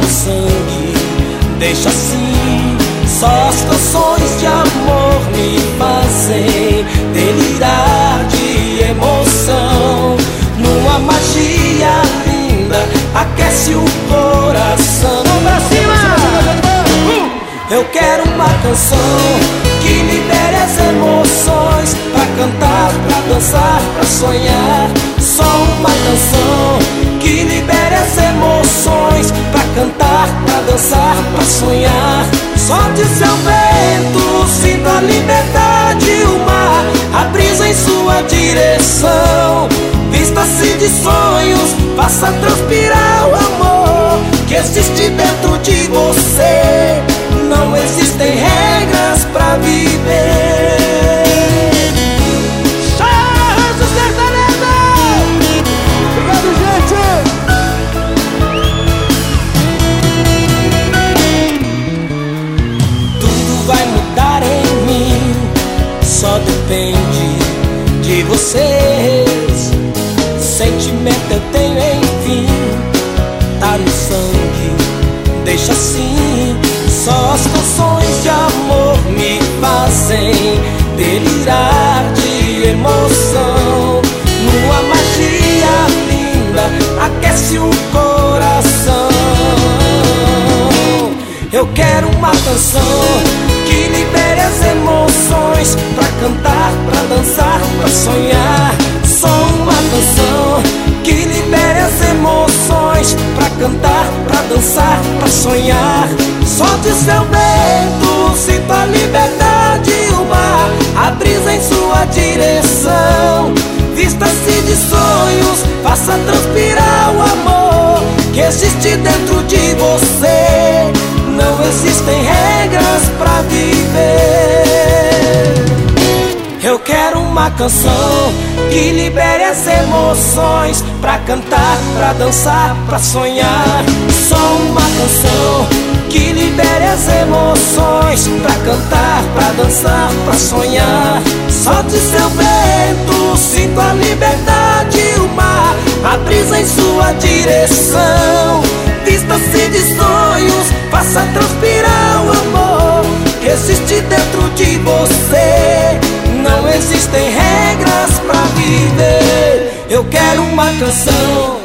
no sangue, deixa assim. Só as canções de amor me fazem delirar de emoção. Numa magia linda, aquece o coração. Vamos pra cima! Eu quero uma canção que libere as emoções, pra cantar, pra dançar, pra sonhar. Só uma canção que libere as emoções, pra cantar, pra dançar, pra sonhar. Solte seu vento, sinta a liberdade, o mar, a brisa em sua direção. Vista-se de sonhos, faça transpirar o amor que existe dentro de você. Não existem regras pra viver. Charles Sertanejo! Obrigado, gente! Tudo vai mudar em mim, só depende de vocês. Sentimento eu tenho, enfim, tá no sangue, deixa assim. Só as canções de amor me fazem delirar de emoção. Numa magia linda, aquece o coração. Eu quero uma canção que libere as emoções, pra cantar, pra dançar, pra sonhar. Só uma canção que libere as emoções, pra cantar, pra dançar, pra sonhar. Solte seu vento, sinta a liberdade, o mar, a brisa em sua direção. Vista-se de sonhos, faça transpirar o amor que existe dentro de você. Não existem regras pra viver. Eu quero uma canção que libere as emoções, pra cantar, pra dançar, pra sonhar. Só uma canção que libere as emoções, pra cantar, pra dançar, pra sonhar. Solte seu vento, sinta a liberdade, o mar, a brisa em sua direção. Vista-se de sonhos, faça transpirar o amor que existe dentro de você. Não existem regras pra viver. Eu quero uma canção